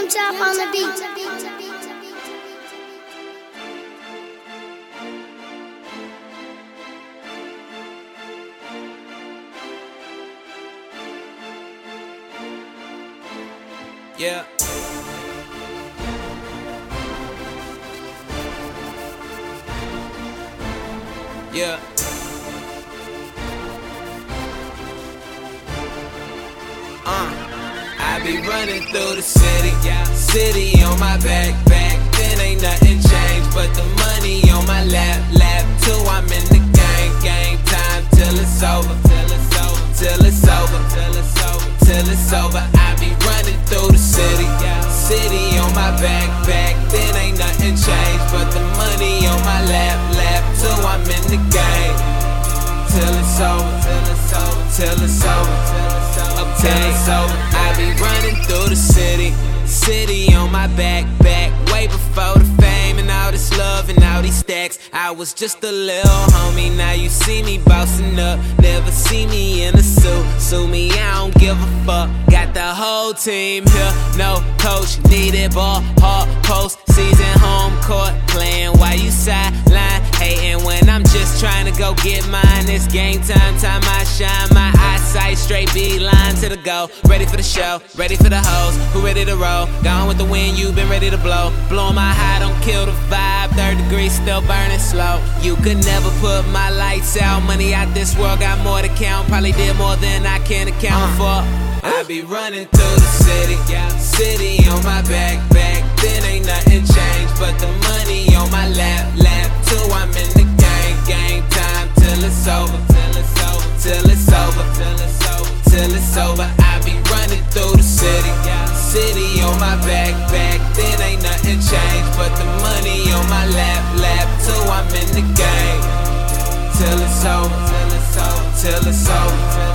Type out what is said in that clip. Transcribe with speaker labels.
Speaker 1: Moonchop on the beat.
Speaker 2: Yeah. Yeah. I be running through the city, city on my back, then ain't nothing changed but the money on my lap, till I'm in the game time till it's over, till it's over. I be running through the city, city on my back, then ain't nothing changed but the money on my lap, till I'm in the game, till it's over, till it's over. I be running through the city, city on my back, way before the fame and all this love and all these stacks. I was just a little homie, now you see me bossing up. Never see me in a suit, sue me, I don't give a fuck. Got the whole team here, no coach needed, ball hard post season, home court playing while you sideline hating when I'm just trying to go get mine. It's game time, time I shine, my eyesight straight beeline to the goal. Ready for the show, ready for the hoes, who ready to roll? Gone with the wind, you been ready to blow. Blowing my high, don't kill the vibe. 3rd degree, still burning slow. You could never put my lights out. Money out this world, got more to count. Probably did more than I can account for. I be running through the city, city on my back, then ain't nothing changed but the money on my lap, till I'm in the game time till it's over, till it's over. I be running through the city, city on my back, then ain't nothing changed but the money on my lap, till I'm in the game, till it's over, till it's over.